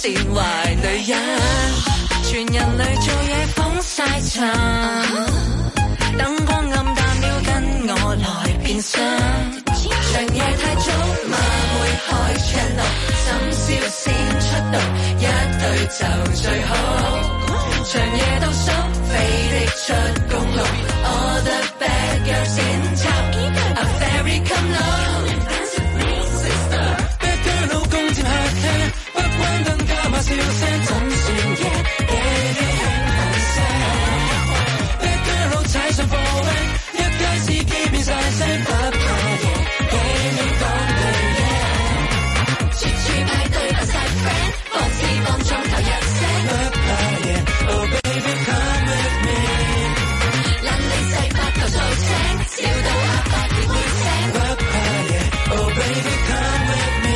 善壞女人，全人類做嘢風晒塵，燈光暗淡了跟我來變身，長夜太早嘛會開 channel， 深宵先出道，一對就最好，長夜到數飛的出公路 ，All the bad girls in town，A fairy come low。Dance with me, sister。Bad girl 老公接客廳，不關燈加把笑聲，怎算嘢？夜的輕紅聲。Bad girl 老踩上貨位，一街司機變晒聲，不怕嘢，俾你講對嘢。處處派對扮晒 friend， 放肆放縱頭一聲，不怕嘢。Oh baby come with me， 懶你細拍頭數聲，笑到阿伯亦會醒，不怕嘢。Oh baby come with me，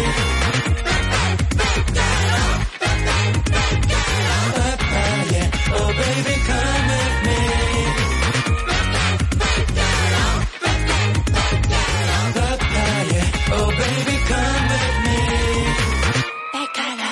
不怕嘢。Oh baby come with me， 不怕嘢。Oh baby come with me，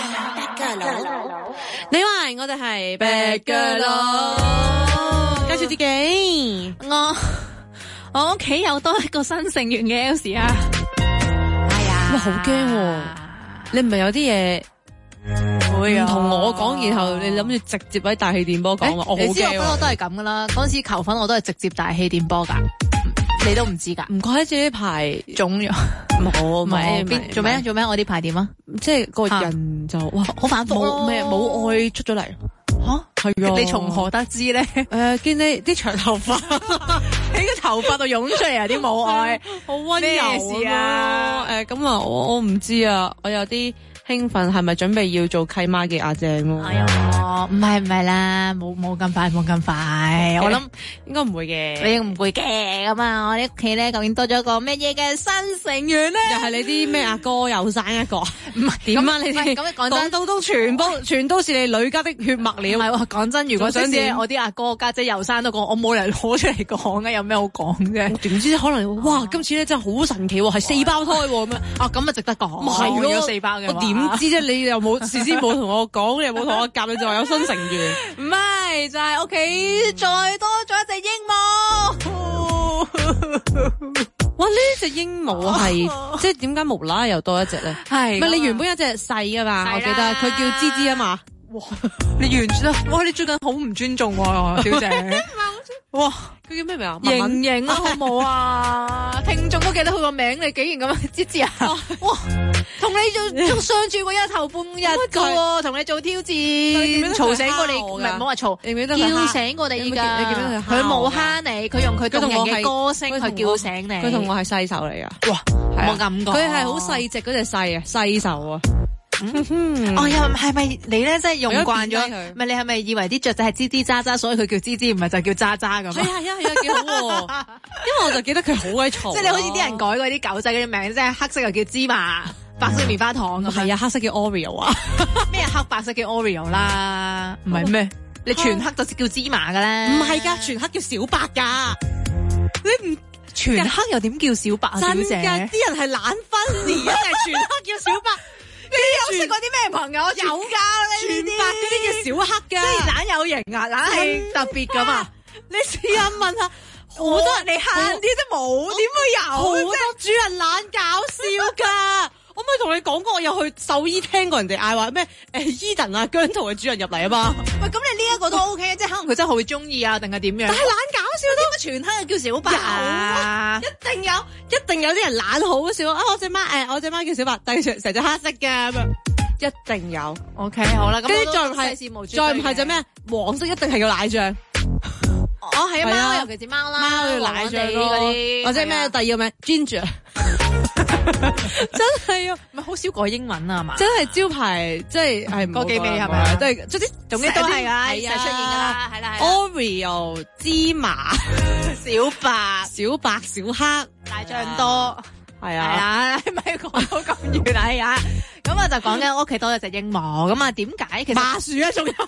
Bad girl，你話我哋係 Bad girl，介紹自己。 我屋企有多一個新成員嘅 Elsie 啊。 哎呀，好驚喎！你唔係有啲嘢唔同我講，然後你諗住直接喺大氣電波講，我好驚。 你知我不嬲都係咁噶啦，嗰陣時求婚我都係直接大氣電波噶，你都唔知噶。 唔怪得呢排腫咗， 唔係做咩？我啲排點啊？ 即係個人就哇好反覆咯， 冇愛出咗嚟。吓，係啊！ 你從何得知咧？ 見你啲長頭髮喺個頭髮度湧出嚟啊！啲母愛好溫柔啊！咁啊，我唔知啊，我有啲興奮，係咪準備要做契媽嘅阿正咯？ 哎呀，唔係啦，冇咁快，我諗應該唔會嘅， 你唔會嘅咁啊！我哋屋企咧究竟多咗個咩嘢嘅新成員咧？ 又係你啲咩阿哥又生一個？ 唔係點啊？你哋咁講真， 講到都全都是你女家的血脈了。 唔係喎，講真，如果想知我啲阿哥家姐又生多個，我冇人攞出嚟講嘅，有咩好講啫？ 點知可能哇，今次咧真係好神奇喎，係4胞胎喎咁樣。 啊，咁啊值得講。 咪係咯 ，4胞嘅話。 我點知啫？你又冇事先冇同我講，你又冇同我夾，你就話有新成員。 唔係，就係屋企再多咗一隻鸚鵡。 哇！呢隻鸚鵡係即係點解無啦啦又多一隻咧？ 係唔係你原本有隻細啊嘛？我記得佢叫芝芝啊嘛。 哇！你完全哇！你最近好唔尊重喎，小姐。哇！ 佢叫咩名啊？ 瑩瑩啊，好冇啊！聽眾都記得佢個名，你竟然咁樣芝芝啊！哇！同你仲相處過一頭半日噶喎，同你做挑戰，嘈醒過你，唔係唔好話嘈，叫醒過你噶。 你記得佢冇蝦你，佢用佢動人嘅歌聲去叫醒你。 佢同我係細手嚟噶。哇！ 冇咁講。 佢係好細隻嗰隻細啊，細手啊。 哦，又係咪你咧？真係用慣咗？唔係你係咪以為啲雀仔係吱吱喳喳，所以佢叫吱吱，唔係就叫喳喳咁？ 係啊，幾好喎！因為我就記得佢好鬼嘈。 即係你好似啲人改嗰啲狗仔嗰啲名，即係黑色又叫芝麻，白色棉花糖咁。 係啊，黑色叫 Oreo 啊。 咩黑白色叫 Oreo 啦？唔係咩？你全黑就叫芝麻噶啦。 唔係噶，全黑叫小白噶。 你唔全黑又點叫小白啊？小姐， 啲人係懶分離啊，係全黑叫小白。 你有識過啲咩朋友？有噶， 全白嗰啲叫小黑噶， 即係懶有型啊，懶係特別咁啊！ 你試下問下，好多人你慳啲都冇，點會有？ 好多主人懶搞笑噶。我咪同你講過，我有去獸醫聽過人哋嗌話咩？Eden 啊，姜濤嘅主人入嚟啊嘛。 喂，咁你呢一個都 OK， 即係可能佢真係好會中意啊，定係點樣？ 但係懶搞笑都全黑叫小白啊！ 一定有啲人懶好笑啊！我隻貓叫小白，但係成隻黑色嘅咁樣，一定有。 OK， 好啦，咁跟住再唔係就咩？黃色一定係叫奶醬。 哦，係啊，貓尤其是貓啦， 貓要奶醬嗰啲， 或者咩？第二個咩 ？Ginger。真係啊， 唔係好少改英文啊嘛， 真係招牌，即係嗰幾味係咪？ 都係總之都係噶， 成日出現噶啦，係啦。 Oreo、芝麻、 小白、 小黑、 大醬多， 係啊， 係咪講到咁遠係啊？咁啊就講緊屋企多咗隻鸚鵡，咁啊點解？其實麻薯啊，仲有。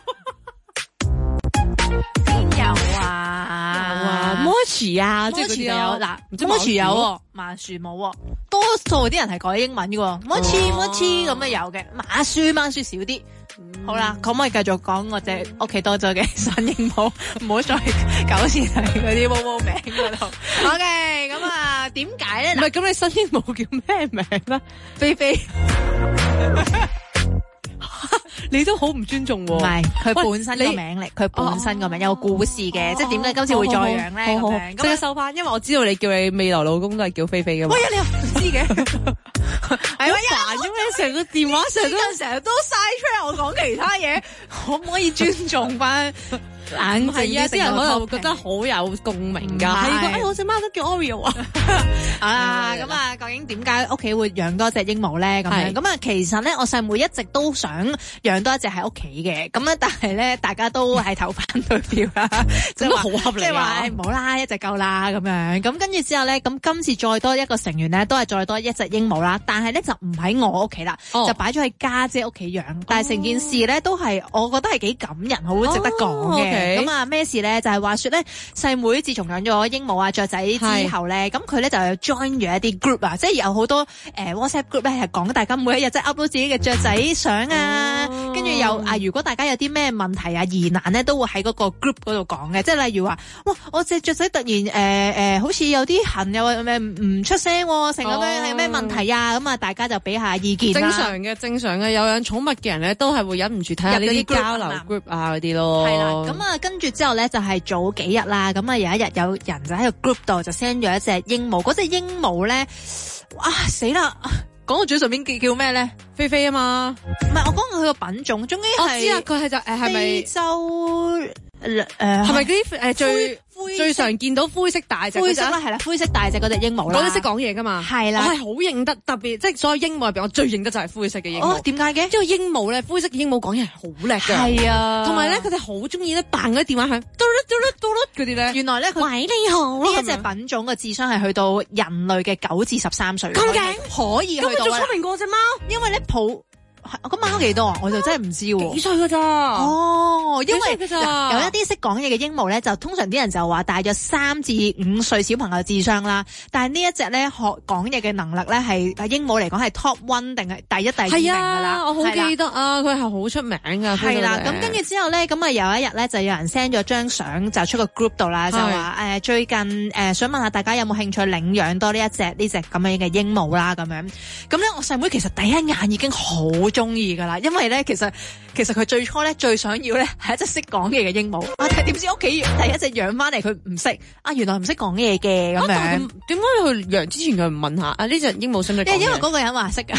有啊， 摩奇啊，即係嗰啲有嗱，摩奇有，麻薯冇，多數啲人係改英文嘅喎，冇一次咁樣有嘅，馬書少啲。好啦，可唔可以繼續講我隻屋企多咗嘅新鸚鵡？唔好再糾纏喺嗰啲毛名嗰度。OK， 咁啊，點解咧？ 唔係，咁你新鸚鵡叫咩名咧？ 菲菲。 你都好唔尊重喎。 唔係，佢本身個名嚟，佢本身個名有個故事嘅，即係點解今次會再養咧？咁樣即係收翻，因為我知道你叫你未來老公都係叫菲菲嘅嘛。 喂，你又唔知嘅？係咪煩咗咩？成個電話成日都嘥出嚟，我講其他嘢，可唔可以尊重翻？ 冷靜啲，啲人可能會覺得好有共鳴㗎。係我隻貓都叫 Oreo 啊。 好啦，咁啊，究竟點解屋企會養多隻鸚鵡咧？咁樣咁啊，其實咧，我細妹一直都想養多一隻喺屋企嘅，咁咧，但係咧，大家都係投反對票啦， 即係好合理， 即係話唔好啦，一隻夠啦咁樣。咁跟住之後咧，咁今次再多一個成員咧，都係再多一隻鸚鵡啦，但係咧就唔喺我屋企啦，就擺咗喺家姐屋企養。但係成件事咧都係，我覺得係幾感人，好值得講嘅。咁啊，咩事咧？就係話說咧，細妹自從養咗鸚鵡啊、雀仔之後咧，咁佢咧就 join 咗一啲 group 啊，即係有好多WhatsApp group 咧，係講大家每一日即係 upload 自己嘅雀仔相啊，跟住又如果大家有啲咩問題啊、疑難咧，都會喺嗰個 group 嗰度講嘅，即係例如話，哇，我隻雀仔突然好似有啲痕又唔出聲，成咁樣係咩問題啊？咁啊，大家就俾下意見啦。 正常嘅，有養寵物嘅人咧，都係會忍唔住睇下呢啲交流 group 啊嗰啲咯。 係啦，咁啊，跟住之後咧就係早幾日啦，咁啊有一日有人就喺個 group 度就 send 咗一隻鸚鵡，嗰隻鸚鵡咧，哇死啦！講到嘴上邊叫咩咧？ 菲菲啊嘛， 唔係我講佢個品種，終於係我知啦，佢係就係咪非洲係咪嗰啲最常見到灰色大隻？ 灰色啦，係啦，灰色大隻嗰隻鸚鵡啦， 嗰啲識講嘢噶嘛？係啦，我係好認得，特別即係所有鸚鵡入邊，我最認得就係灰色嘅鸚鵡。 哦，點解嘅？ 因為鸚鵡咧，灰色嘅鸚鵡講嘢係好叻嘅，係啊，同埋咧佢哋好中意咧扮嗰啲電話響，嘟嚕嘟嚕嘟嚕嗰啲咧。原來咧，喂你好，呢一隻品種嘅智商係去到人類嘅9至13歲。咁勁可以去到。咁佢仲聰明過隻貓，因為咧我個貓幾多啊？我就真係唔知喎。幾歲噶咋？哦，因為有一啲識講嘢嘅鸚鵡咧，就通常啲人就話大約3至5歲小朋友智商啦。但係呢一隻咧學講嘢嘅能力咧係鸚鵡嚟講係 top 1定係第1、第2名噶啦。我好記得啊，佢係好出名噶。 係啦，咁跟住之後咧，咁啊有一日咧就有人 send 咗張相就出個 group 度啦，就話最近想問下大家有冇興趣領養多呢隻咁樣嘅鸚鵡啦咁樣。咁咧我細妹其實第一眼已經好中意噶啦，因為咧其實佢最初咧最想要咧係一隻識講嘢嘅鸚鵡，點知屋企第一隻養翻嚟佢唔識，原來唔識講嘢嘅咁樣。點解你去養之前佢唔問下呢隻鸚鵡識唔識講嘢？ 因為嗰個人話識噶，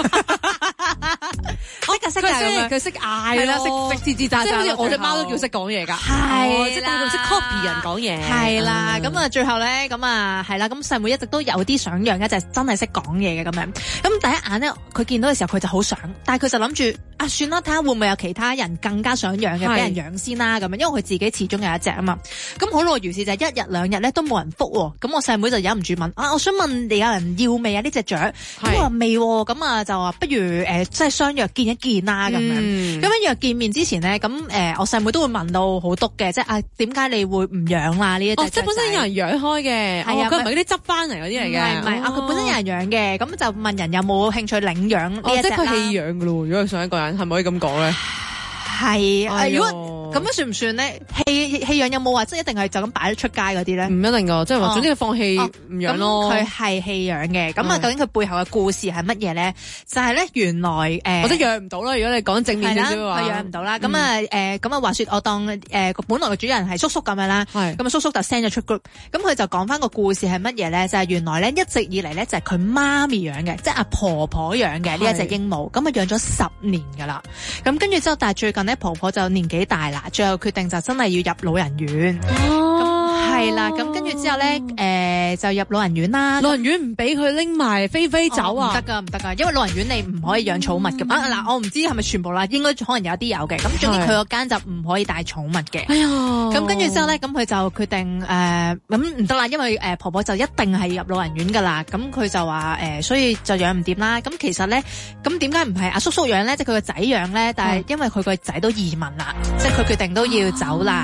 佢識嗌啦，識吱吱喳喳， 即係好似我隻貓都叫識講嘢噶， 係即係佢識 copy 人講嘢。 係啦，咁啊最後咧咁啊係啦，咁細妹一直都有啲想養一隻真係識講嘢嘅咁樣。咁第一眼咧佢見到嘅時候佢就好想，但係佢就諗住算啦，睇下會唔會有其他人更加想養嘅，俾人養先啦咁樣，因為佢自己始終有一隻啊嘛。咁好耐如是就1日2日咧都冇人覆喎，咁我細妹就忍唔住問我想問你有人要未啊呢隻雀？咁我話未，咁啊就話不如即係相約見一見啦咁樣。咁樣約見面之前咧，咁我細妹都會問到好篤嘅，即係點解你會唔養啦呢一隻？ 即係本身有人養開嘅，係啊，佢唔係嗰啲執翻嚟嗰啲嚟嘅， 唔係佢本身有人養嘅，咁就問人有冇興趣領養呢一隻啦。 即係佢棄養噶咯，如果佢想一個人，係咪可以咁講咧？ 係，如果咁樣算唔算咧？棄養有冇話即係一定係就咁擺咗出街嗰啲咧？唔一定噶，即係話總之佢放棄唔養咯。 佢係棄養嘅，咁啊究竟佢背後嘅故事係乜嘢咧？就係咧原來或者養唔到啦。如果你講正面少少嘅話， 佢養唔到啦。咁啊話說我當本來嘅主人係叔叔咁樣啦，咁啊叔叔就 send 咗出 group，咁佢就講翻個故事係乜嘢咧？就係原來咧一直以嚟咧就係佢媽咪養嘅，即係阿婆婆養嘅呢一隻鸚鵡，咁啊養咗10年噶啦。咁跟住之後，但係最近咧婆婆就年紀大啦，最後決定就真係要入老人院。係啦，咁跟住之後咧，就入老人院啦。 老人院唔俾佢拎埋菲菲走啊？ 唔得噶，因為老人院你唔可以養寵物嘅。嗱，我唔知係咪全部啦，應該可能有啲有嘅。咁總之佢個間就唔可以帶寵物嘅。哎呀，咁跟住之後咧，咁佢就決定咁唔得啦，因為婆婆就一定係入老人院噶啦。咁佢就話所以就養唔掂啦。咁其實咧，咁點解唔係阿叔叔養咧？即係佢個仔養咧？但係因為佢個仔都移民啦，即係佢決定都要走啦咁樣。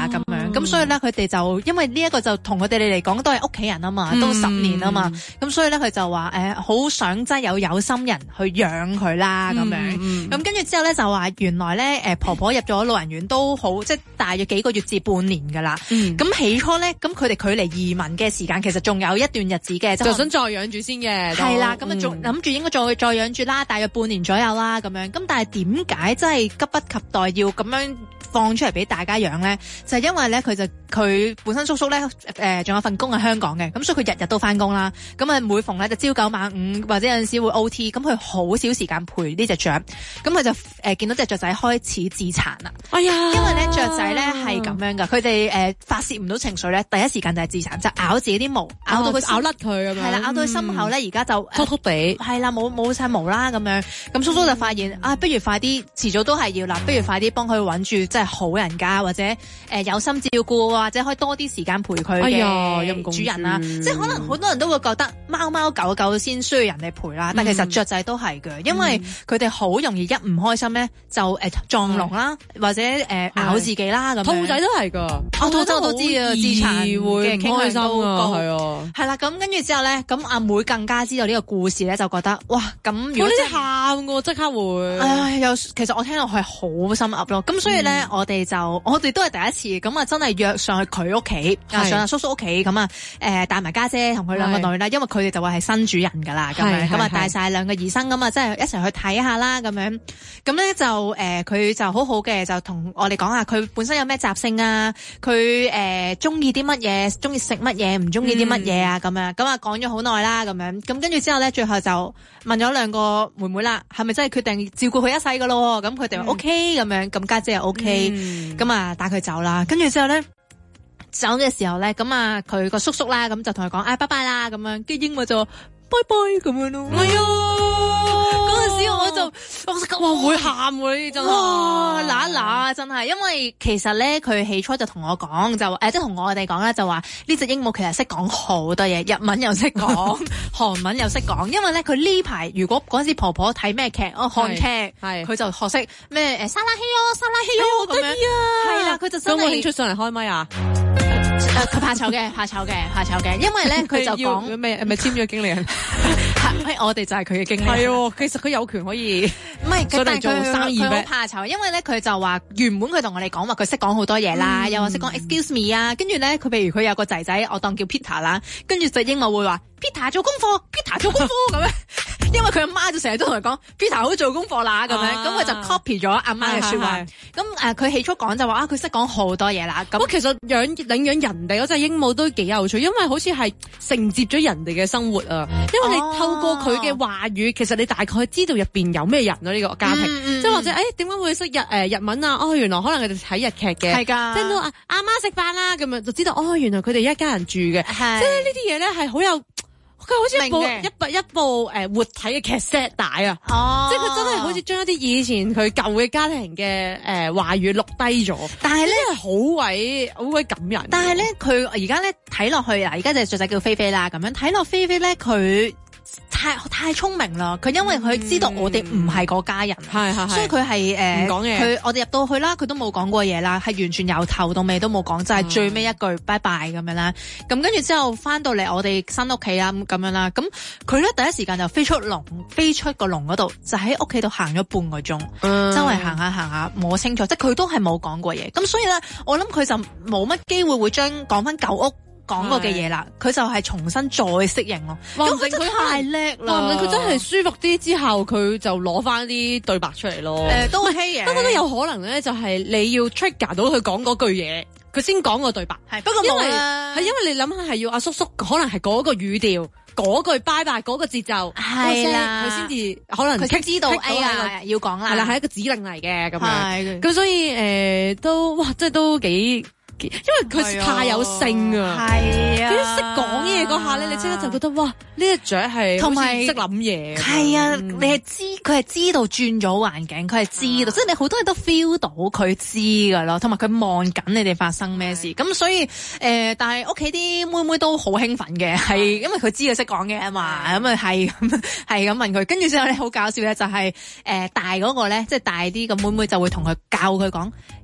樣。咁所以咧，佢哋就因為呢一個就同佢哋嚟講都係屋企人啊嘛，都10年啊嘛。咁所以咧，佢就話好想真係有心人去養佢啦咁樣。咁跟住之後咧，就話原來咧婆婆入咗老人院都好，即係大約幾個月至半年㗎啦。咁起初咧，咁佢哋距離移民嘅時間其實仲有一段日子嘅， 就想再養住先嘅。 係啦，咁啊仲諗住應該再養住啦，大約半年左右啦咁樣。咁但係點解真係急不及待要咁樣放出嚟俾大家養咧？就係因為咧佢本身叔叔咧仲有份工喺香港嘅，咁所以佢日日都翻工啦。咁啊每逢咧就朝9晚5，或者有陣時會 OT， 咁佢好少時間陪呢隻雀。咁佢就見到隻雀仔開始自殘啦。哎呀！因為咧雀仔咧係咁樣噶，佢哋發泄唔到情緒咧，第一時間就係自殘，就咬自己啲毛，咬到佢咬甩佢咁樣。 係啦，咬到佢心口咧，而家就禿禿地。 係啦，冇晒毛啦咁樣。咁叔叔就發現不如快啲，遲早都係要啦，不如快啲幫佢揾住即係好人家，或者有心照顧，或者可以多啲時間陪佢嘅主人啦。即係可能好多人都會覺得貓狗狗先需要人哋陪啦，但其實雀仔都係嘅，因為佢哋好容易一唔開心咧就撞籠啦，或者咬自己啦咁。 兔仔都係噶， 兔仔我都知啊，自殘會唔開心啊， 係啊，係啦。咁跟住之後咧，咁阿妹更加知道呢個故事咧，就覺得哇，咁如果你喊喎，即刻會。 其實我聽落去好心噏咯。咁所以咧，我哋都係第一次，咁啊真係約上去佢屋企，上阿叔叔屋企，咁啊帶埋家姐同佢兩個女啦，因為佢哋就會係新主人噶啦，咁樣咁啊帶晒兩個醫生咁啊，即係一齊去睇下啦，咁樣咁咧就佢就好好嘅，就同我哋講下佢本身有咩習性啊，佢中意啲乜嘢，中意食乜嘢，唔中意啲乜嘢啊，咁樣咁啊講咗好耐啦，咁樣咁跟住之後咧，最後就問咗兩個妹妹啦，係咪真係決定照顧佢一世噶咯？咁佢哋話 OK 咁樣，咁家姐又 OK，咁啊帶佢走啦。跟住之後咧，走嘅時候咧，咁啊佢個叔叔啦，咁就同佢講拜拜啦，咁樣，跟住英文就拜拜咁樣咯。哎呀，嗰陣時我就哇會喊喎，真係哇嗱真係，因為其實咧佢起初就同我講，就即係同我哋講啦，就話呢隻鸚鵡其實識講好多嘢，日文又識講，韓文又識講。因為咧佢呢排如果嗰陣時婆婆睇咩劇韓劇，佢就學識咩沙拉希咁樣，係啦，佢就真係。有冇興趣上嚟開咪啊？佢怕醜嘅，因為咧佢就講咩？係咪簽咗經理人？我哋就係佢嘅經理人。 係，其實佢有權可以唔係，但係做生意佢好怕醜，因為咧佢就話原本佢同我哋講話佢識講好多嘢啦，又話識講 excuse me 啊，跟住咧佢譬如佢有個仔仔，我當叫 Peter 啦，跟住隻鸚鵡會話 Peter 做功課咁樣。因為佢阿媽就成日都同佢講 Peter 好做功課啦咁樣，咁佢就 copy 咗阿媽嘅說話。咁佢起初講就話佢識講好多嘢啦。咁其實領養人哋嗰隻鸚鵡都幾有趣，因為好似係承接咗人哋嘅生活啊。因為你透過佢嘅話語，其實你大概知道入邊有咩人咯，呢個家庭。即係或者點解會識日文啊？原來可能佢哋睇日劇嘅。係㗎。聽到阿媽食飯啦，咁樣就知道原來佢哋一家人住嘅。即係呢啲嘢咧係好有。佢好似一部活體嘅劇 set 帶啊，即係佢真係好似將一啲以前佢舊嘅家庭嘅話語錄低咗，但係咧好鬼感人。 但係咧佢而家咧睇落去嗱，而家隻雀仔叫菲菲啦，咁樣睇落菲菲咧佢。太聰明啦！佢因為佢知道我哋唔係嗰家人，所以佢係唔講嘢。佢我哋入到去啦，佢都冇講過嘢啦，係完全由頭到尾都冇講，就係最尾一句拜拜咁樣啦。咁跟住之後翻到嚟我哋新屋企啊咁樣啦。咁佢咧第一時間就飛出個籠嗰度，就喺屋企度行咗半個鐘，周圍行下摸清楚，即係佢都係冇講過嘢。咁所以咧，我諗佢就冇乜機會會將講翻舊屋講過嘅嘢啦，佢就係重新再適應咯。咁佢真係太叻啦！ 話唔定佢真係舒服啲之後，佢就攞翻啲對白出嚟咯。 都 OK 嘅。不過都有可能咧，就係你要 trigger 到佢講嗰句嘢，佢先講個對白。 係，不過冇啦。 係因為你諗下係要阿叔叔，可能係嗰個語調、嗰句拜拜、嗰個節奏， 係啦， 佢先至可能佢知道要講啦。 係啦，係一個指令嚟嘅咁樣。咁所以都即係都幾。因為佢太有性啊， 係啊， 佢識講嘢嗰下咧，你即刻就覺得哇，呢隻雀係同埋識諗嘢， 係啊，你係佢係知道轉咗環境，佢係知道，即係你好多人都 feel 到佢知噶咯，同埋佢望緊你哋發生咩事，咁所以但係屋企啲妹妹都好興奮嘅，係因為佢知佢識講嘢啊嘛，咁啊係咁問佢，跟住之後咧好搞笑咧，就係大嗰個咧，即係大啲個妹妹就會同佢教佢講。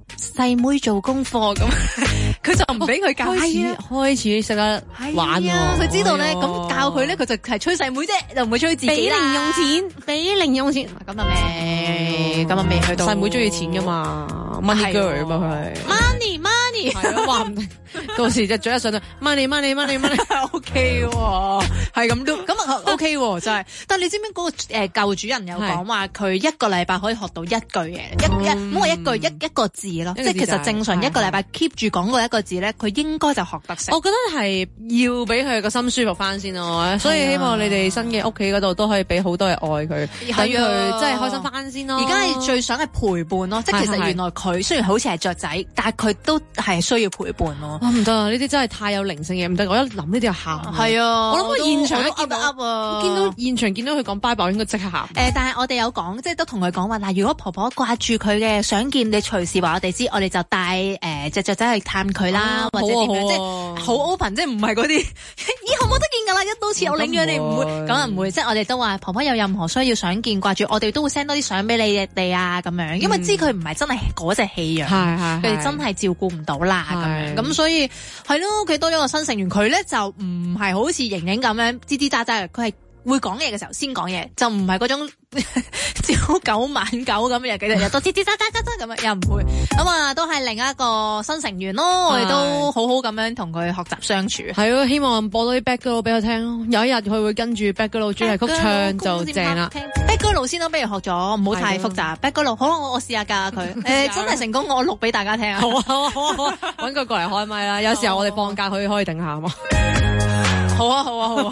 細妹做功課咁，佢就唔俾佢教。開始識得玩喎。佢知道咧，咁教佢咧，佢就係催細妹啫，就唔會催自己啦。俾零用錢，咁啊未去到。細妹中意錢噶嘛 ，money girl 嘛佢係。money 係咯，話唔定到時隻嘴一上到 money OK 喎，係咁都咁啊 OK 喎，真係。但係你知唔知嗰個舊主人有講話，佢一個禮拜可以學到一句嘢，唔好話一句一個字咯，即係其實正常一個禮拜 keep 住講過一個字咧，佢應該就學得成。我覺得係要俾佢個心舒服翻先咯，所以希望你哋新嘅屋企嗰度都可以俾好多嘅愛佢，等佢真係開心翻先咯。而家係最想係陪伴咯，即係其實原來佢雖然好似係雀仔，但係佢都係需要陪伴咯。唔得啊！呢啲真係太有靈性嘅，唔得！我一諗呢啲就喊。係啊，我諗我現場都見到現場見到佢講拜拜，我應該即刻喊。但係我哋有講，即係都同佢講話嗱，如果婆婆掛住佢嘅，想見你隨時話我哋知，我哋就帶隻雀仔去探佢啦，或者點樣，即係好 open，即係唔係嗰啲以後冇得見㗎啦，一刀切我領養你唔會，咁啊唔會，即係我哋都話婆婆有任何需要想見掛住，我哋都會 send 多啲相俾你哋啊咁樣，因為知佢唔係真係嗰隻棄養，佢哋真係照顧唔到啦咁樣，咁所以係咯，屋企多咗個新成員，佢咧就唔係好似瑩瑩咁樣吱吱喳喳嘅，佢係會講嘢嘅時候先講嘢，就唔係嗰種朝九晚九咁樣，日日都吱吱喳喳喳咁樣，又唔會咁啊，都係另一個新成員咯，我哋都好好咁樣同佢學習相處。係咯，希望播多啲 Bad Girl 俾佢聽咯，有一日佢會跟住 Bad Girl 主題曲唱就正啦。Bad Girl 先都俾佢學咗，唔好太複雜。Bad Girl 好，我試下教佢。真係成功，我錄俾大家聽啊！好啊，揾佢過嚟開麥啦。有時候我哋放假可以定下嘛。好啊！好啊，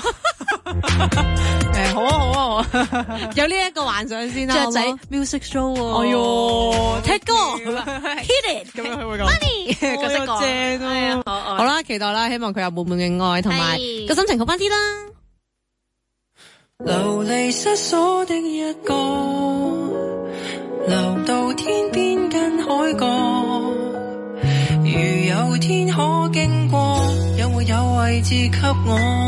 有呢一個幻想先啦。雀仔 music show 喎，哎喲，聽歌 hit it 咁樣佢會講 money 嗰隻歌正啊！好啦，期待啦，希望佢有滿滿嘅愛同埋個心情好翻啲啦。流離失所的一個，流到天邊跟海角，如有天可經過，有沒有位置給我？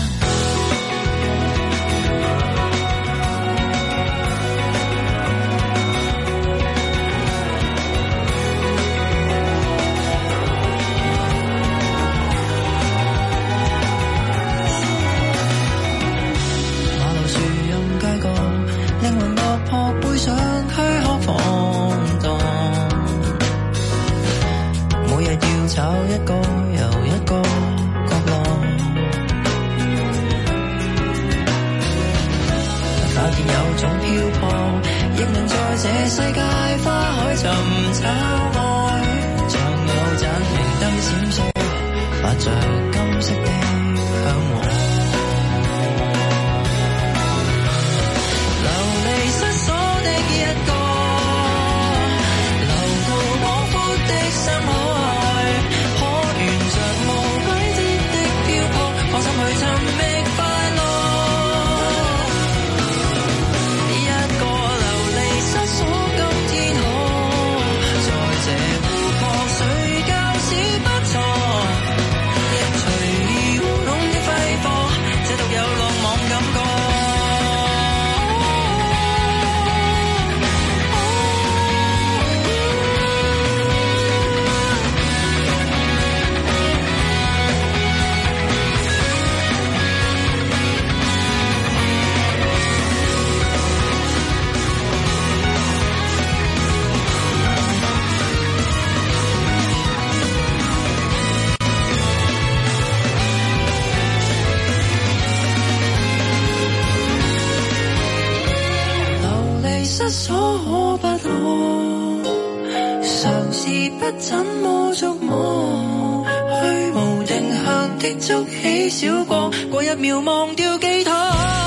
找一個又一個角落，發現有種漂泊，亦能在這世界花海尋找愛，像有盞明燈閃爍，發着金色的向往。流離失所的一個，流到廣闊的深海，放心去尋覓快樂，一個流離失所今天可，在這湖泊睡覺是不錯，隨意烏龍的揮霍，這獨有落網感覺。失所可不可，嘗試不怎麼觸摸，虛無定向的築起小國，過一秒忘掉寄託，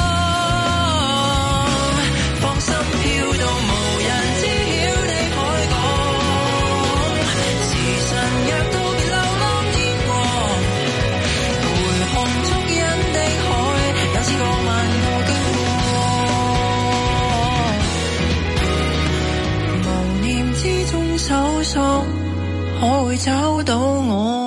放心飄到無人知曉的海港，時辰若到別流浪天國，回看足印的海，有千個萬個經過，之中搜索，可會找到我？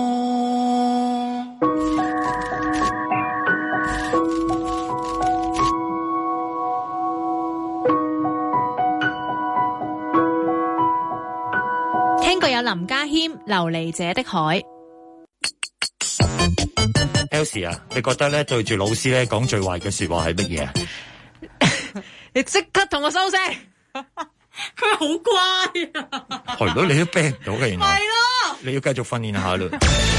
聽個有林家謙《流離者的海》。 Elsie 啊，你覺得咧對住老師咧講最壞嘅說話係乜嘢啊？ 你即刻同我收聲！佢好乖啊！ 係咯，你都逼唔到嘅，原來。 係咯， 你要繼續訓練下啦。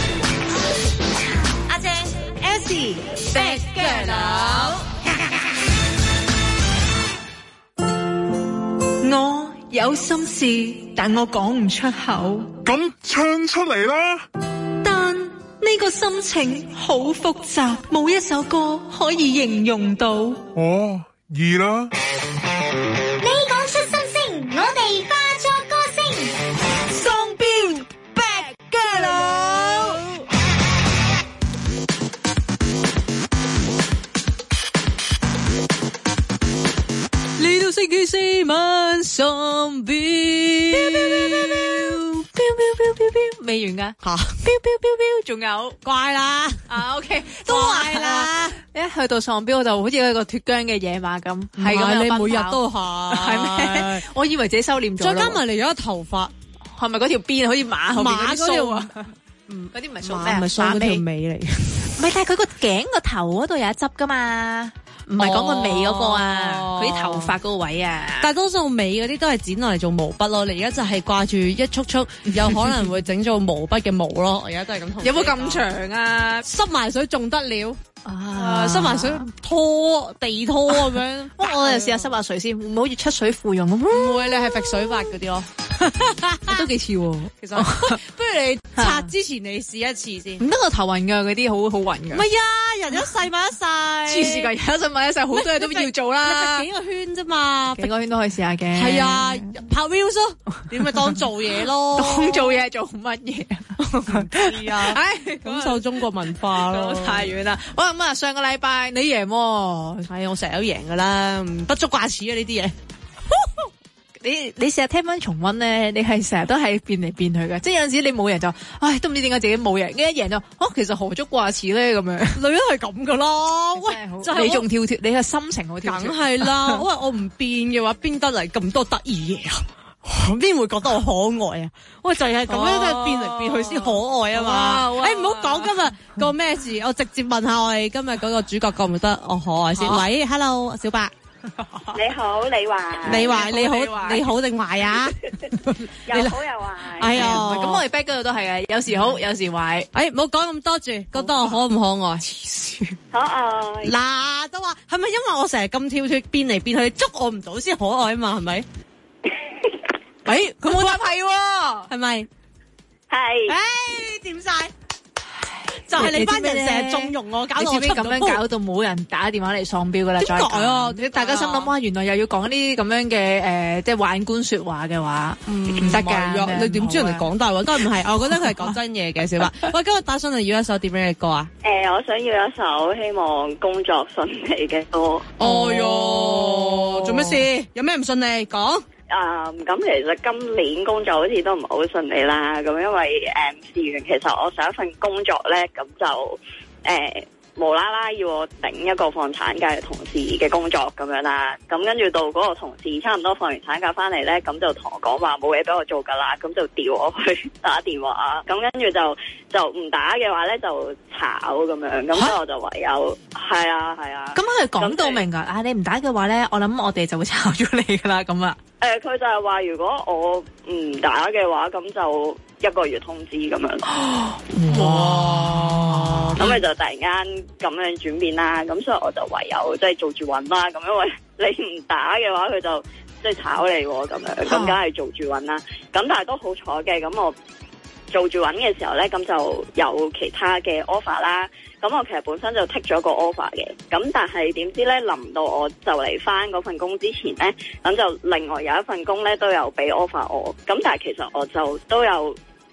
阿姐 Elsie ，Bad Girl。我有心事，但我講唔出口。 咁唱出嚟啦！ 但呢個心情好複雜，冇一首歌可以形容到。 哦，易啦。 你講出心聲，我哋化作歌聲。 雙標 Bad Girl。嚟到星期四晚雙標。未完噶吓，仲有怪啦啊 ，OK， 都係啦。 一去到喪標就好似一個脫韁嘅野馬咁，係咁你每日都係咩？我以為自己收斂咗， 再加埋嚟咗個頭髮， 係咪嗰條辮好似馬後邊嗰啲鬚啊？嗰啲唔係鬚咩？ 唔係鬚，嗰條尾嚟。 唔係，但係佢個頸個頭嗰度有一執噶嘛。唔係講個尾嗰個啊，佢啲頭髮嗰個位啊。 大多數尾嗰啲都係剪落嚟做毛筆咯。你而家就係掛住一束束，有可能會整做毛筆嘅毛咯。我而家都係咁同你講。 有冇咁長啊？ 濕埋水仲得了濕埋水拖地拖咁樣。 我哋試下濕下水先，會唔會好似出水芙蓉咁？ 唔會，你係揈水髮嗰啲咯。 都幾似喎， 其實不如你擦之前你試一次先。 唔得，個頭暈噶，嗰啲好暈噶。 唔係啊，人一世物一世， 黐線噶，人一世物一世，好多嘢都要做啦。 幾個圈啫嘛， 幾個圈都可以試下嘅。 係啊，拍 views 咯，點咪當做嘢咯？ 當做嘢做乜嘢？ 唔知啊，感受中國文化咯。 太遠啦。好啦，咁啊，上個禮拜你贏喎， 係我成日都贏噶啦，不足掛齒啊呢啲嘢。 你成日聽翻重溫咧，你係成日都係變嚟變去嘅，即係有陣時你冇贏就，唉，都唔知點解自己冇贏，一贏就，其實何足掛齒咧咁樣。 女人係咁噶啦，喂， 就係你仲跳脫，你嘅心情好跳脫。 梗係啦，喂，我唔變嘅話，邊得嚟咁多得意嘢啊？邊會覺得我可愛啊？喂，就係咁樣，都係變嚟變去先可愛啊嘛！唔好講今日個咩事，我直接問下我哋今日嗰個主角覺唔覺得我可愛先？喂 ，Hello， 小白。 你好，李華。 你話你好，你好定壞啊？ 又好又壞。 哎呀， 咁我哋 back 嗰度都係嘅，有時好，有時壞。 唔好講咁多住，覺得我可唔可愛？ 可愛。 嗱，都話係咪因為我成日咁跳脫，變嚟變去，捉我唔到先可愛啊嘛？係咪？佢冇答係喎，係咪？ 係。 掂晒。就係你班人成日縱容我，搞到我出唔到。 咁樣搞到冇人打電話嚟喪標噶啦，再講。大家心諗哇，原來又要講呢啲咁樣嘅即係宦官說話嘅話，唔得㗎。 你點知人哋講大話？都唔係，我覺得佢係講真嘢嘅，小白。喂，今日打上嚟要一首點樣嘅歌啊？ 我想要一首希望工作順利嘅歌。 哦喲，做咩事？有咩唔順利？講。 咁其實今年工作好似都唔係好順利啦，咁因為事緣，其實我上一份工作咧，咁就無啦啦要我頂一個放產假嘅同事嘅工作咁樣啦，咁跟住到嗰個同事差唔多放完產假翻嚟咧，咁就同我講話冇嘢俾我做噶啦，咁就調我去打電話，咁跟住就唔打嘅話咧就炒咁樣，咁所以我就唯有係啊。 咁佢講到明噶，你唔打嘅話咧，我諗我哋就會炒咗你噶啦，咁啊。 佢就係話如果我唔打嘅話，咁就1個月通知咁樣。哇！咁咪就突然間咁樣轉變啦，咁所以我就唯有即係做住搵啦。咁因為你唔打嘅話，佢就即係炒你咁樣，咁梗係做住搵啦。咁但係都好彩嘅，咁我做住搵嘅時候咧，咁就有其他嘅 offer 啦。咁我其實本身就剔咗個 offer 嘅，咁但係點知咧，臨到我就嚟翻嗰份工之前咧，咁就另外有一份工咧都有俾 offer 我，咁但係其實我就都有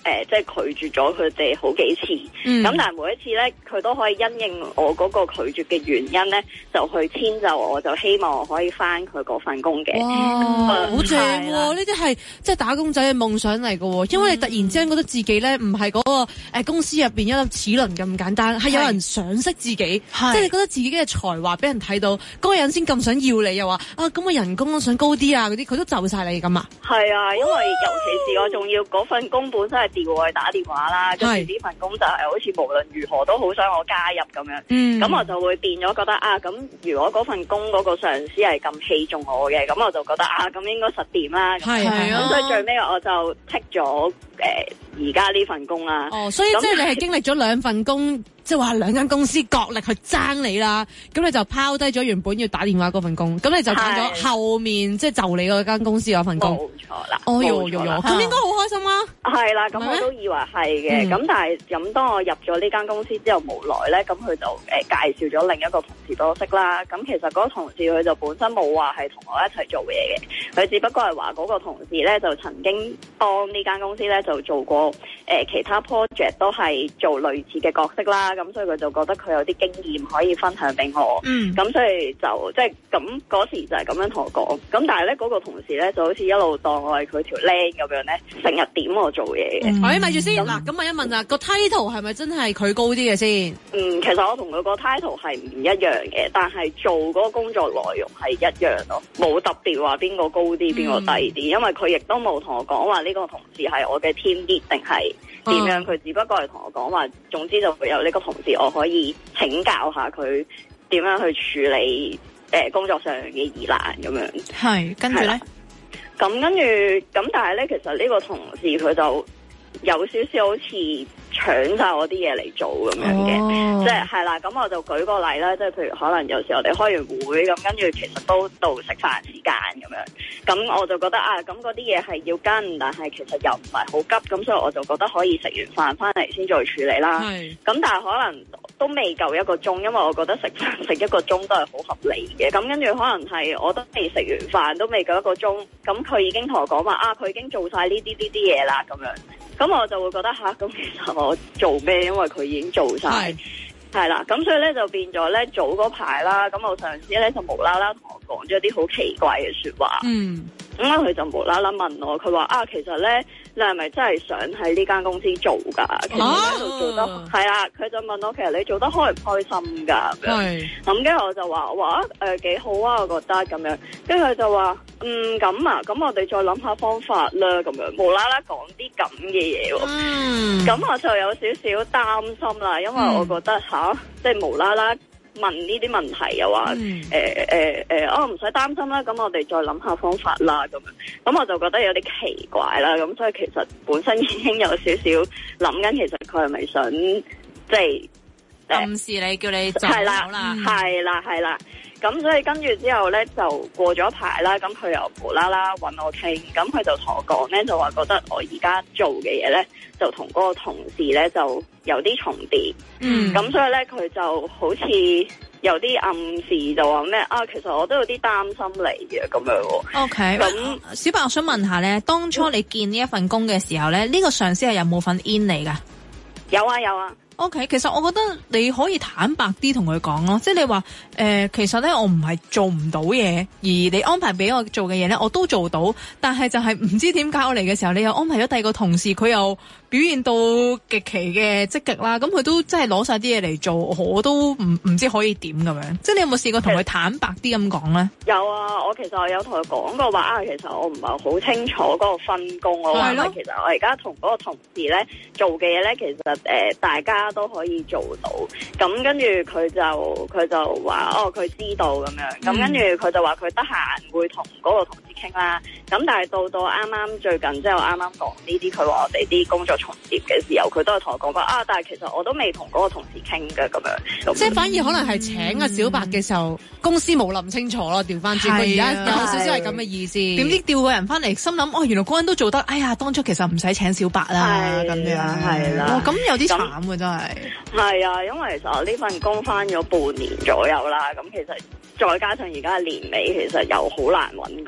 即係拒絕咗佢哋好幾次，咁但係每一次咧，佢都可以因應我嗰個拒絕嘅原因咧，就去遷就我，就希望我可以翻佢嗰份工嘅。 哇，好正喎！呢啲係即係打工仔嘅夢想嚟嘅喎，因為你突然之間覺得自己咧唔係嗰個公司入邊一粒齒輪咁簡單，係有人賞識自己，即係你覺得自己嘅才華俾人睇到，嗰個人先咁想要你，又話啊咁嘅人工想高啲啊嗰啲，佢都就晒你咁啊。 係啊，因為尤其是我仲要嗰份工本身係調我去打電話啦，跟住呢份工就係好似無論如何都好想我加入咁樣，咁我就會變咗覺得啊，咁如果嗰份工嗰個上司係咁器重我嘅，咁我就覺得啊，咁應該實掂啦。係咁所以最尾我就剔咗而家呢份工啦。哦，所以即係你係經歷咗兩份工。即係話兩間公司角力去爭你啦，咁你就拋低咗原本要打電話嗰份工，咁你就揀咗後面即係就你嗰間公司嗰份工。冇錯啦，哦喲，咁應該好開心啊！係啦，咁我都以為係嘅，咁但係咁當我入咗呢間公司之後，無奈咧，咁佢就介紹咗另一個同事俾我識啦。咁其實嗰個同事佢就本身冇話係同我一齊做嘢嘅，佢只不過係話嗰個同事咧就曾經幫呢間公司咧就做過其他 project 都係做類似嘅角色啦。咁所以佢就覺得佢有啲經驗可以分享俾我，咁所以就即係咁嗰時就係咁樣同我講。咁但係咧嗰個同事咧就好似一路當我係佢條靚咁樣咧，成日點我做嘢嘅。咪住先嗱，咁問一問啊，個 title 係咪真係佢高啲嘅先？其實我同佢個 title 係唔一樣嘅，但係做嗰個工作內容係一樣咯，冇特別話邊個高啲邊個低啲，因為佢亦都冇同我講話呢個同事係我嘅 team lead 定係點樣，佢只不過係同我講話，總之就會有呢個同事我可以請教下佢點樣去處理工作上嘅疑難咁樣。係，跟住咧，咁跟住咁，但係咧，其實呢個同事佢就有少少好似搶晒我啲嘢嚟做咁樣嘅，即係係啦。咁我就舉個例啦，即係譬如可能有時我哋開完會咁，跟住其實都到食飯時間咁樣，咁我就覺得啊，咁嗰啲嘢係要跟，但係其實又唔係好急，咁所以我就覺得可以食完飯翻嚟先再處理啦。咁但係可能都未夠一個鐘，因為我覺得食飯食一個鐘都係好合理嘅。咁跟住可能係我都未食完飯，都未夠一個鐘，咁佢已經同我講話啊，佢已經做晒呢啲嘢啦咁樣。咁我就會覺得吓，咁其實我做咩？因為佢已經做晒，係啦。咁所以咧就變咗咧早嗰排啦。咁我上司咧就無啦啦同我講咗啲好奇怪嘅說話。咁佢就無啦啦問我，佢話啊，其實咧你係咪真係想喺呢間公司做㗎？其實你喺度做得係啦。佢就問我，其實你做得開唔開心㗎？咁跟住我就話幾好啊，我覺得咁樣。跟住佢就話咁啊，咁我哋再諗下方法啦。咁樣無啦啦講啲咁嘅嘢喎。咁我就有少少擔心啦，因為我覺得即係無啦啦問呢啲問題又話我唔使擔心啦，咁我哋再諗下方法啦咁樣。咁我就覺得有啲奇怪啦，咁所以其實本身已經有少少諗緊，其實佢係咪想即係暗示你叫你走啦？係啦。咁所以跟住之後咧，就過咗一排啦。咁佢又無啦啦揾我傾，咁佢就同我講咧，就話覺得我而家做嘅嘢咧，就同嗰個同事咧就有啲重疊。咁所以咧，佢就好似有啲暗示，就話咩啊？其實我都有啲擔心你嘅咁樣。OK，咁小白，我想問下咧，當初你見呢一份工嘅時候咧，呢個上司係有冇份 in 你㗎？有啊。OK， 其實我覺得你可以坦白啲同佢講咯，即係你話其實咧我唔係做唔到嘢，而你安排俾我做嘅嘢咧我都做到，但係就係唔知點解我嚟嘅時候，你又安排咗第二個同事，佢又表現到極其嘅積極啦，咁佢都真係攞晒啲嘢嚟做，我都唔知可以點咁樣。即係你有冇試過同佢坦白啲咁講咧？有啊，我其實有同佢講過話啊，其實我唔係好清楚嗰個分工，我話其實我而家同嗰個同事咧做嘅嘢咧，其實大家都可以做到。咁跟住佢就話佢知道咁樣。咁跟住佢就話佢得閒會同嗰個同事傾啦。咁但係到啱啱最近即係我啱啱講呢啲，佢話我哋啲工作重疊嘅時候，佢都係同我講過啊，但係其實我都未同嗰個同事傾嘅咁樣。即係反而可能係請阿小白嘅時候，公司冇諗清楚咯，調翻轉佢而家有少少係咁嘅意思。點知調個人翻嚟，心諗原來嗰個人都做得，哎呀，當初其實唔使請小白啦，咁樣係啦。咁有啲慘喎，真係。係啊，因為其實我呢份工翻咗半年左右啦，咁其實再加上而家年尾，其實又好難揾工嘅。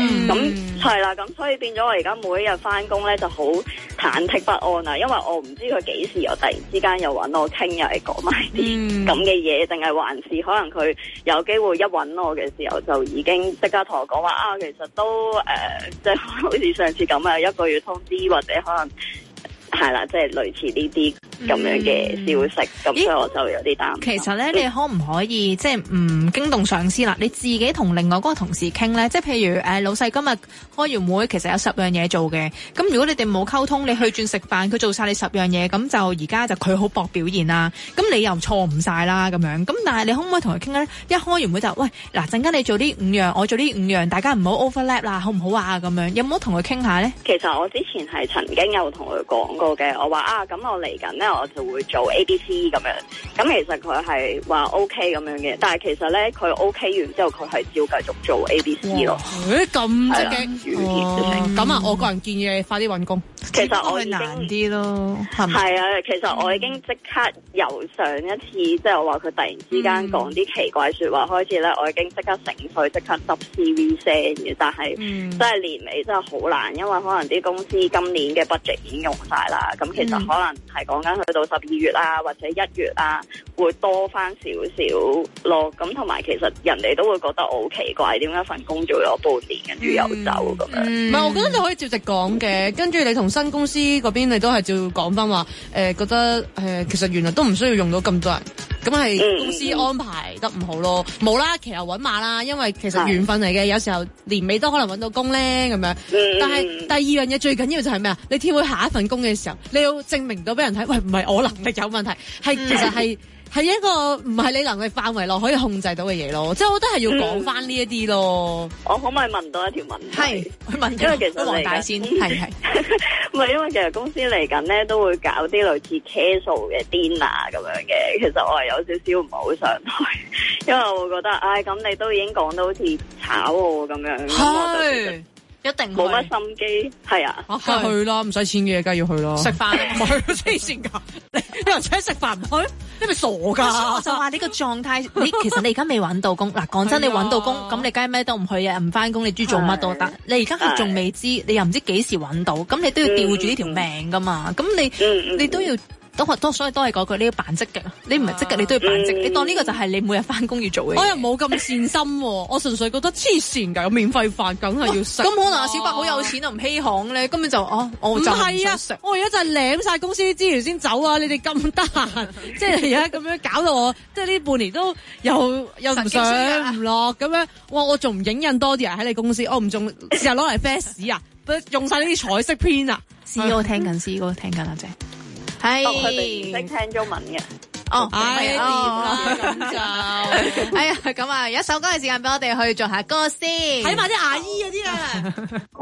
咁係啦，咁所以變咗我而家每一日翻工咧就好忐忑不安啊，因為我唔知佢幾時又突然之間又揾我傾，又係講埋啲咁嘅嘢，定係還是可能佢有機會一揾我嘅時候就已經即刻同我講話啊，其實都即係好似上次咁啊，1個月通知或者可能係啦，即係類似呢啲咁樣嘅消息，咁所以我就有啲擔心。 其實咧，你可唔可以即係唔驚動上司啦？你自己同另外嗰個同事傾咧，即係譬如老細今日開完會，其實有10樣嘢做嘅。咁如果你哋冇溝通，你去轉食飯，佢做晒你10樣嘢，咁就而家就佢好搏表現啦。咁你又錯誤晒啦咁樣。咁但係你可唔可以同佢傾咧？一開完會就喂，嗱，陣間你做呢5樣，我做呢5樣，大家唔好 overlap 啦，好唔好啊？咁樣有冇同佢傾下咧？ 其實我之前係曾經有同佢講過嘅，我話啊，咁我嚟緊咧，我就會做 ABC 咁樣。咁其實佢係話 OK 咁樣嘅，但係其實咧佢 OK 完之後，佢係照繼續做 ABC 咯。 咁積極咁啊！我個人建議你快啲揾工。 其實我已經難啲咯， 係啊，其實我已經即刻由上一次即係我話佢突然之間講啲奇怪説話開始咧，我已經即刻醒水，即刻執 CV send 嘅。但係真係年尾真係好難，因為可能啲公司今年嘅 budget 已經用晒啦。咁其實可能係講緊去到12月啊，或者1月啊，會多翻少少咯。咁同埋其實人哋都會覺得我好奇怪，點解份工做咗半年跟住又走咁樣？ 唔係，我覺得你可以照直講嘅，跟住你同新公司嗰邊你都係照講翻話，覺得其實原來都唔需要用到咁多人，咁係公司安排得唔好咯，冇啦，騎牛揾馬啦，因為其實緣分嚟嘅，有時候年尾都可能揾到工咧咁樣。但係第二樣嘢最緊要就係咩啊？你跳去下一份工嘅時候，你要證明到俾人睇，喂，唔係我能力有問題，係其實係一個唔係你能力範圍內可以控制到嘅嘢咯，即係我覺得係要講翻呢一啲咯。 我可唔可以問多一條問題？ 係去問， 因為其實黃大仙係唔係因為其實公司嚟緊咧都會搞啲類似 casual 嘅 dinner 咁樣嘅，其實我係有少少唔係好想去，因為我會覺得，咁你都已經講到好似炒我咁樣，咁我就覺得一定冇乜心機，係啊， 梗係去啦，唔使錢嘅，梗係要去咯。食飯唔去，黐線㗎！你話請食飯唔去，你咪傻㗎！ 我就話你個狀態，其實你而家未揾到工。嗱，講真，你揾到工，咁你梗係咩都唔去啊，唔翻工，你中意做乜都得。你而家係仲未知，你又唔知幾時揾到，咁你都要吊住呢條命㗎嘛。咁你都要。所以都係嗰句，你要扮積極，你唔係積極，你都要扮積極。你當呢個就係你每日翻工要做嘅嘢。 我又冇咁善心，我純粹覺得黐線㗎，有免費飯梗係要食。 咁可能阿小白好有錢啊，唔稀罕咧，根本就我就唔想食。 我而家就係舐晒公司啲資源先走啊！你哋咁得閒，即係而家咁樣搞到我，即係呢半年都又唔上唔落咁樣。哇！我仲唔影印多啲啊？喺你公司，我唔仲試下攞嚟 flash 啊，用晒呢啲彩色 print 啊。 CEO 聽緊，CEO 聽緊啊，姐。係， 佢哋唔識聽中文嘅。 咁就，哎呀，咁啊，有一首歌嘅時間俾我哋去做下歌先， 睇埋啲牙醫嗰啲啊。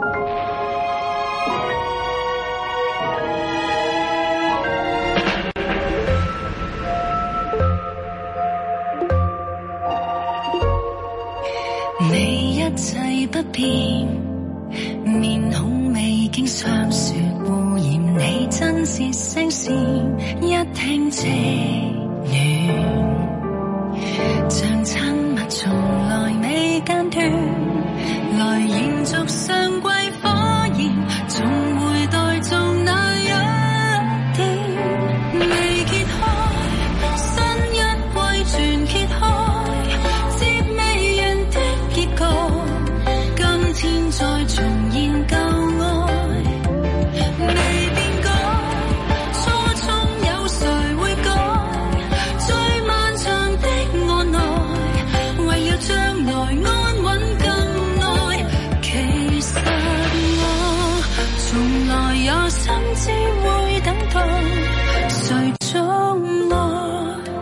你一切不變，面孔未經相說，污染你真切聲線，一聽這暖，像親密從來未間斷，來延續上季火焰，總會待做那一天，未揭開新一季全揭開，接未完的結局，今天再重現舊愛，未變改，初衷有誰會改？最漫長的按耐，為要將來安穩更愛。其實我從來也心知會等待，誰總愛？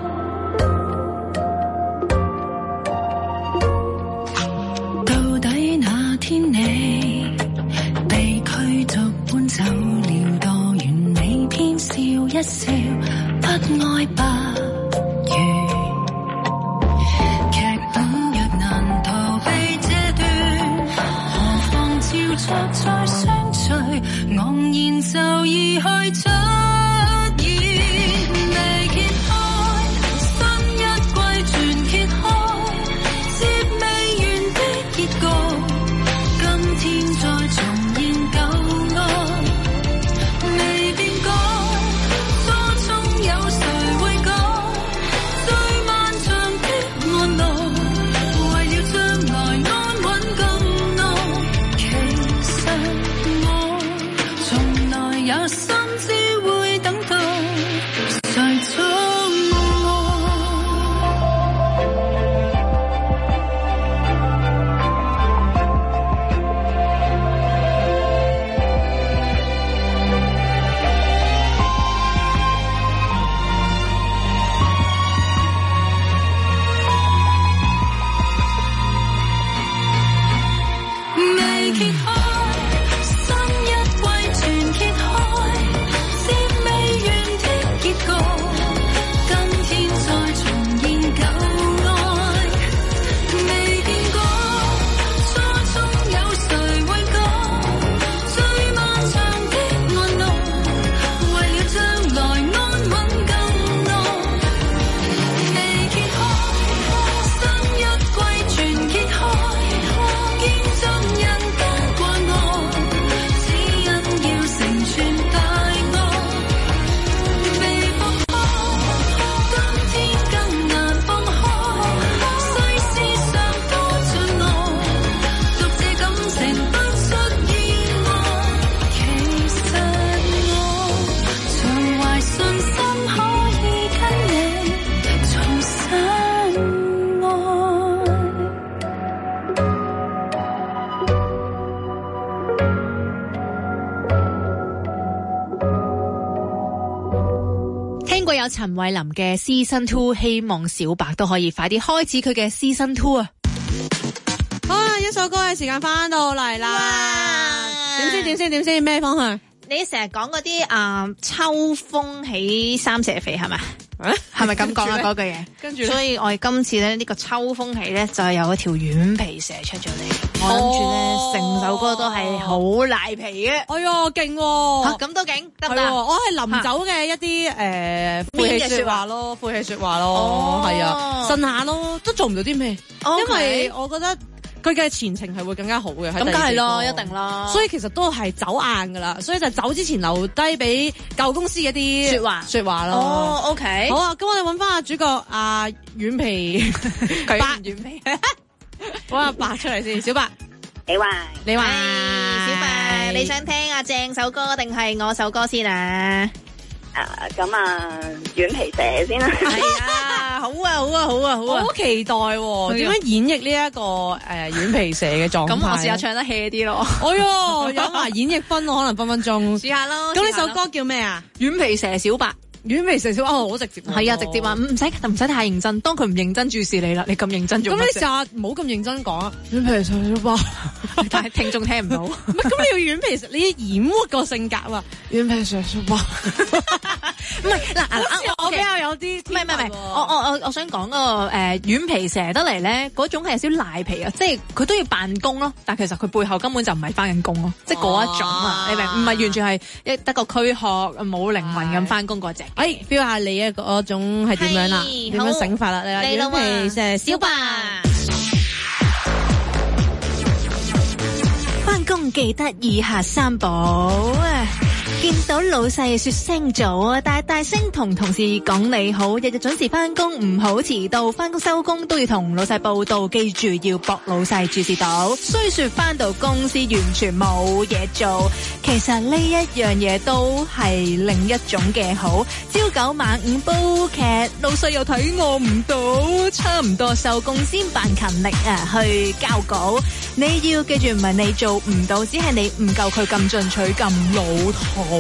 到底那天你被驅逐搬走了，多完美偏笑一笑，不愛不如。劇本若難逃避這段，何況照作再相隨，昂然就已去出現。未揭開新一季全揭開，接未完的結局，今有陳慧琳嘅 Season 2，希望小白都可以快啲開始佢嘅 Season 2啊！ 好啦，一首歌嘅時間翻到嚟啦，點先咩方向？ 你成日講嗰啲秋風起三蛇肥係咪？係咪咁講啊？嗰句嘢，跟住，所以我哋今次咧呢個秋風起咧就係有一條軟皮蛇出咗嚟。我諗住咧成首歌都係好賴皮嘅。哎喲，勁喎！咁都勁，得唔得？ 我係臨走嘅一啲晦氣說話咯，係啊，呻下咯，都做唔到啲咩，因為我覺得佢嘅前程係會更加好嘅。咁梗係咯，一定啦。所以其實都係走硬噶啦，所以就走之前留低俾舊公司一啲說話咯。哦，OK。好啊，咁我哋揾翻阿主角阿軟皮白軟皮，揾阿白出嚟先。小白， 你話小白，你想聽阿鄭首歌定係我首歌先啊？ 咁軟皮蛇先啦。 係啊，好啊， 好期待喎！點樣演繹呢一個軟皮蛇嘅狀態？ 咁我試下唱得 hea 啲咯。 哎喲，有埋演繹分，可能分分鐘。 試下咯。 咁呢首歌叫咩啊？ 軟皮蛇小白。 軟皮蛇小白，好直接。 係啊，直接話唔使太認真。當佢唔認真注視你啦，你咁認真做乜啫？咁你試下唔好咁認真講啊！軟皮蛇小白，但係聽眾聽唔到。唔係，咁你要軟皮蛇，你要演活個性格啊！軟皮蛇小白，唔係嗱，我比較有啲，唔係，我想講個軟皮蛇得嚟咧，嗰種係有少賴皮啊，即係佢都要扮工咯，但其實佢背後根本就唔係翻緊工咯，即係嗰一種啊，你明？唔係完全係得個軀殼冇靈魂咁翻工嗰隻。feel 下你嘅嗰種係點樣啦？點樣醒法啦？你軟皮蛇小白， 翻工記得以下三寶啊！見到老細說聲早啊，大聲同同事講你好，日日準時翻工，唔好遲到，翻工收工都要同老細報到，記住要駁老細注視到。雖說翻到公司完全冇嘢做，其實呢一樣嘢都係另一種嘅好。朝九晚五煲劇，老細又睇我唔到，差唔多收工先扮勤力啊去交稿。你要記住唔係你做唔到，只係你唔夠佢咁進取咁老土。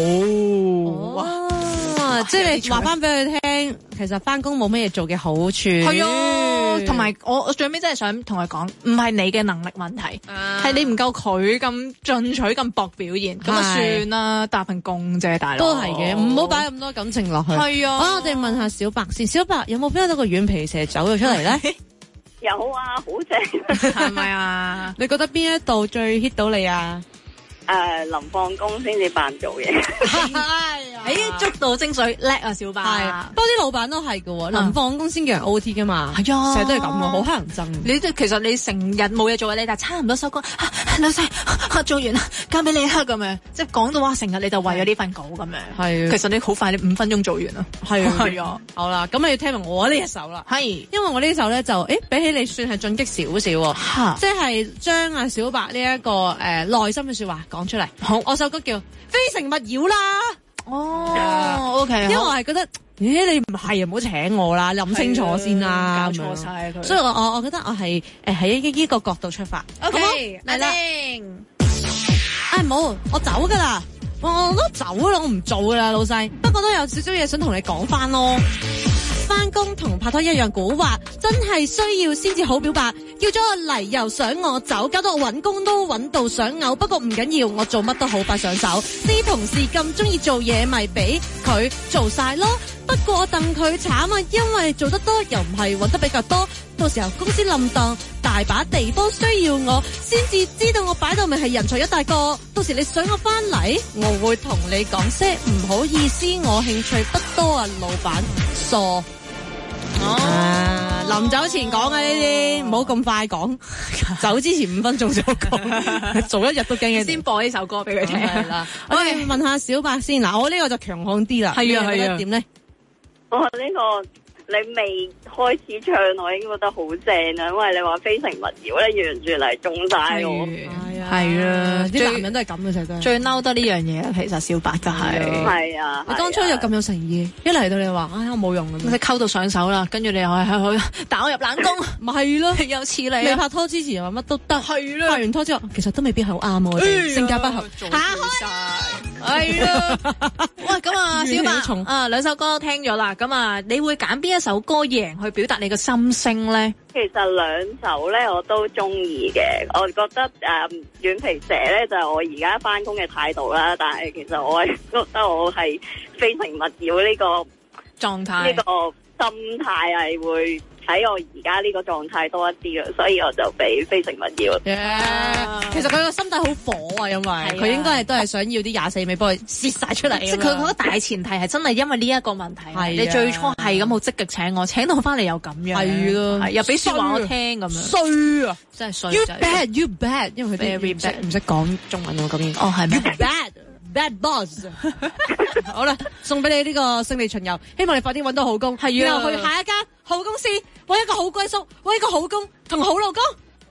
即係你話翻俾佢聽，其實翻工冇乜嘢做嘅好處。 係啊，同埋我最尾真係想同佢講，唔係你嘅能力問題，係你唔夠佢咁進取咁搏表現。咁啊算啦，打份工啫，大佬。 都係嘅，唔好擺咁多感情落去。係啊，我哋問下小白先，小白有冇 feel 到個軟皮蛇走咗出嚟咧？ 有啊，好正， 係咪啊？ 你覺得邊一度最 hit 到你啊？ 臨放工先至扮做嘢， 捉到精髓，叻啊小白！ 係，不過啲老闆都係㗎喎，臨放工先叫人 OT 㗎嘛，係啊，成日都係咁喎，好乞人憎。 你其實你成日冇嘢做嘅，你但係差唔多收工，老細做完啦，交俾你咁樣，即係講到話成日你就為咗呢份稿咁樣。係，其實你好快，你5分鐘做完啦。係啊， 好啦，咁你要聽埋我呢一首啦。係，因為我呢首咧就，比起你算係進擊少少，即係將阿小白呢一個內心嘅說話講出嚟。好，我首歌叫《非誠勿擾》啦。OK，因為我係覺得，你唔係唔好請我啦，諗清楚先啦， 搞錯晒佢。 所以我覺得我係喺呢個角度出發。 OK，嚟啦。 冇，我走噶啦，我都走啦，我唔做噶啦，老細。不過都有少少嘢想同你講翻咯。翻工同拍拖一樣蠱惑，真係需要先至好表白。叫咗我嚟又想我走，搞到我搵工都搵到想嘔。不過唔緊要，我做乜都好快上手。啲同事咁中意做嘢，咪俾佢做晒咯。不過戥佢慘啊，因為做得多又唔係搵得比較多。到時候公司冧檔，大把地方需要我，先至知道我擺到明係人才一大個。到時你想我翻嚟，我會同你講聲唔好意思，我興趣不多啊，老闆傻。臨走前講啊，呢啲唔好咁快講，走之前5分鐘就講，做一日都驚嘅。 先播呢首歌俾佢聽啦。 我哋問下小白先嗱，我呢個就強悍啲啦。係啊，點咧？ 我呢個你未開始唱，我已經覺得好正啊，因為你話非誠勿擾咧，完全嚟中晒我。係係啊，啲男人都係咁嘅，就最嬲得呢樣嘢啦。其實小白就係啊， 你當初又咁有誠意，一嚟到你話，我冇用嘅， 你溝到上手啦，跟住你又去打我入冷宮， 咪係咯， 有似你未拍拖之前又話乜都得， 係啦， 拍完拖之後其實都未必係好啱我哋，性格不合， 下開，係啦。喂，咁啊，小白啊，兩首歌聽咗啦，咁啊，你會揀邊一首歌贏去表達你嘅心聲咧？ 其實兩首咧我都中意嘅，我覺得軟皮蛇咧就係我而家翻工嘅態度啦，但係其實我係覺得我係非誠勿擾呢個狀態， 呢個心態係會喺我而家呢個狀態多一啲嘅，所以我就俾非誠勿擾。 其實佢個心底好火啊，因為佢應該係都係想要啲24尾幫佢泄晒出嚟。 即係佢嗰個大前提係真係因為呢一個問題。你最初係咁好積極請到翻嚟又咁樣，係咯，又俾說話我聽咁樣， 衰啊， 真係衰。 You bad，因為佢 very bad，唔識講中文喎咁樣。 哦，係咩 ？You bad boss。好啦，送俾你呢個勝利巡遊，希望你快啲揾到好工，然後去下一間好公司，揾一個好歸宿，揾一個好工同好老公。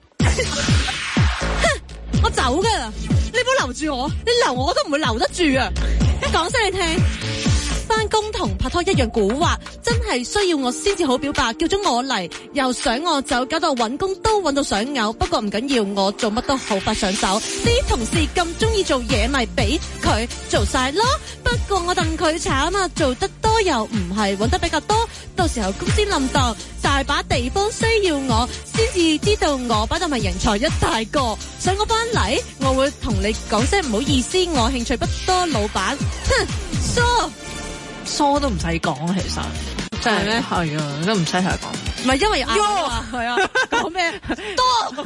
我走噶啦，你唔好留住我，你留我都唔會留得住啊！講聲你聽，返工同拍拖一樣蠱惑，真係需要我先至好表白，叫咗我嚟，又想我走，搞到揾工都揾到想嘔。不過唔緊要，我做乜都好快上手。啲同事咁中意做嘢，咪俾佢做晒咯。不過我戥佢慘啊，做得多又唔係揾得比較多，到時候公司冧檔，大把地方需要我，先至知道我擺到咪人才一大個。想我翻嚟，我會同你講聲唔好意思，我興趣不多，老闆。哼， 疏都唔使講，其實真係咩？ 係啊，都唔使同佢講。 唔係因為係啊，講咩多。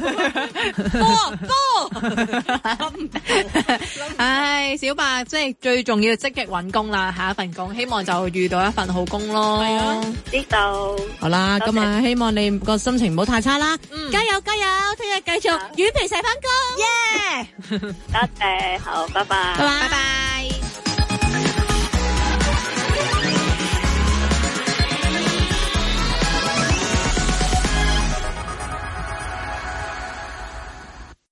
唉，小白即係最重要積極揾工啦，下一份工希望就遇到一份好工咯。 係啊，知道。 好啦，咁啊，希望你個心情唔好太差啦。加油加油，聽日繼續軟皮蛇返工。 多謝，好，拜拜。 拜拜。